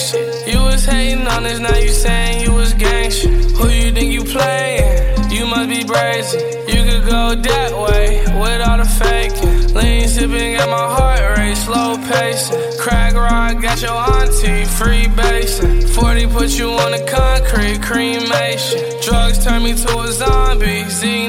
shit. You was hating on us, now you saying you was gang shit. Who you think you playing? You must be brazen. You could go that way with all the faking. Lean sipping, got my heart rate, slow pacing. Crack rock, got your auntie, free basing. 40 put you on the concrete, cremation. Drugs turn me to a zombie,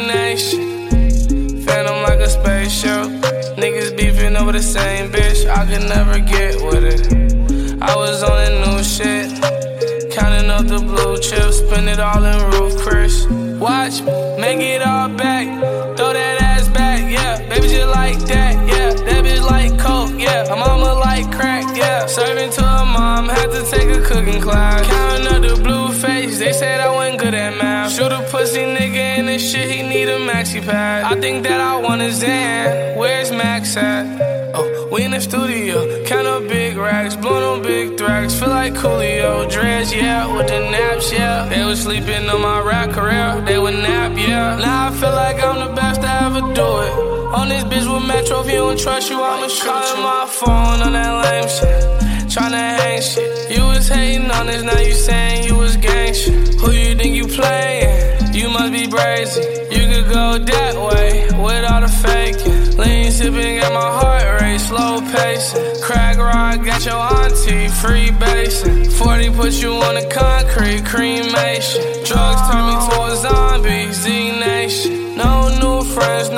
Z-Nation. Phantom like a spaceship. Niggas beefing over the same bitch, I could never get with it. I was on that new shit, counting up the blue chips, spend it all in Roof Chris. Watch me, make it all back, throw that ass back, yeah. Baby just like that, yeah. That bitch like coke, yeah. Her mama like crack, yeah. Serving to her mom, had to take a cooking class. Counting up the blue face, they said I wasn't good at math. Shoot a pussy nigga in this shit, he need a maxi pad. I think that I want a Zan, where's Max at? Oh, we in the studio, count up big racks, blowing on big tracks, feel like Coolio. Dreads, yeah, with the naps, yeah. They was sleeping on my rap career, they would nap, yeah. Now I feel like I'm the best to ever do it. On this bitch with Metro, if you don't trust you, I'ma shoot you. My phone on that lame shit, tryna hang shit. You was hating on us, now you saying you was gang shit. Who you think you playing? You must be brazen. You could go that way with all the faking. Lean sipping, got my heart rate, slow pacing. Crack rock, got your auntie, free basing. 40 put you on the concrete, cremation. Drugs turn me to a zombie, Z-Nation. No new friends,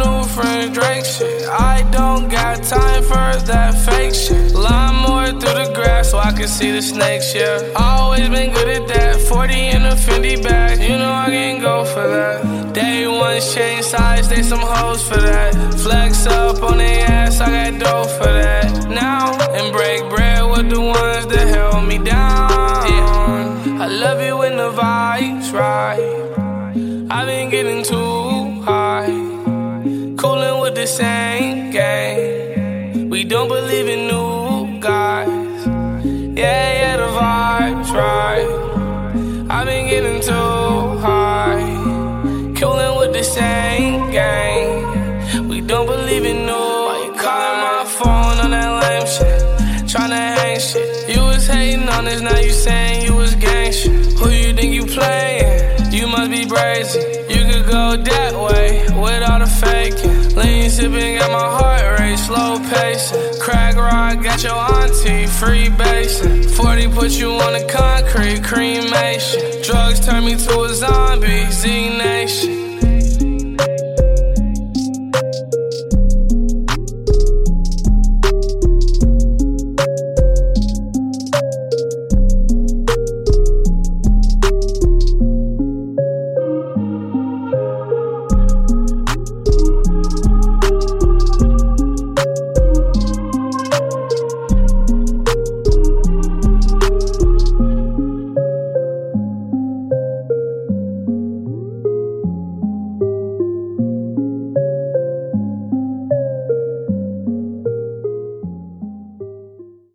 Drake shit. I don't got time for that fake shit. Line more through the grass so I can see the snakes, yeah. Always been good at that, 40 in a Fendi bag. You know I can go for that. Day one change size, they some hoes for that. Flex up on their ass, I got dough for that. Now, and break bread with the ones that held me down, yeah. I love it when the vibes right. I've been getting too high, coolin' with the same gang. We don't believe in new guys. Yeah, the vibes right. I've been getting too high, coolin' with the same gang. We don't believe in new guys. Calling my phone on that lame shit, tryna hang shit. You was hating on us, now you saying you was gang shit. Who you think you playing? You must be brazen. You could go that way with all the faking. Lean sipping, got my heart rate, slow pacing. Crack rock, got your auntie, free basing. 40 put you on the concrete, cremation. Drugs turn me to a zombie, Z-Nation.